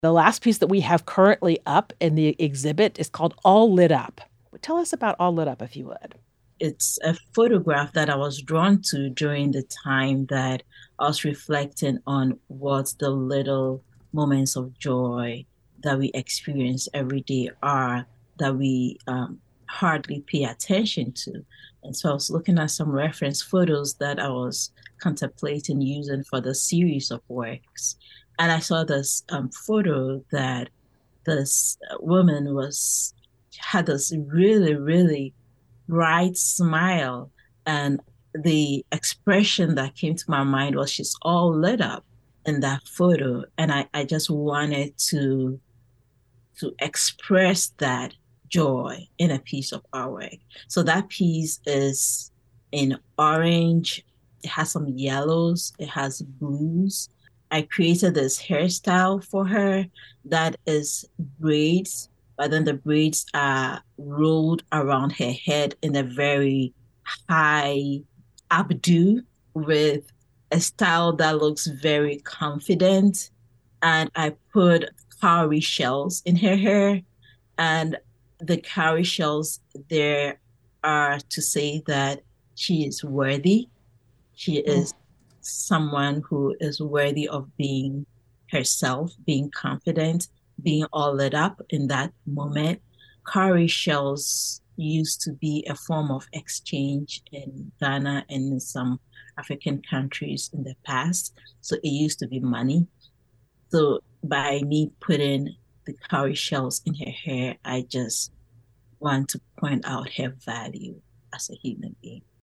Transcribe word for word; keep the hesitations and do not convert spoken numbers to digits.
The last piece that we have currently up in the exhibit is called All Lit Up. Tell us about All Lit Up, if you would. It's a photograph that I was drawn to during the time that I was reflecting on what the little moments of joy that we experience every day are, that we um, hardly pay attention to. And so I was looking at some reference photos that I was contemplating using for the series of works. And I saw this um, photo that this woman was had this really, really bright smile. And the expression that came to my mind was she's all lit up in that photo. And I, I just wanted to to express that joy in a piece of artwork. So that piece is in orange, it has some yellows, it has blues. I created this hairstyle for her that is braids, but then the braids are rolled around her head in a very high updo with a style that looks very confident. And I put cowrie shells in her hair. And the cowrie shells there are to say that she is worthy. She is someone who is worthy of being herself, being confident, being all lit up in that moment. Cowrie shells used to be a form of exchange in Ghana and in some African countries in the past. So it used to be money. So by me putting the cowrie shells in her hair, I just want to point out her value as a human being.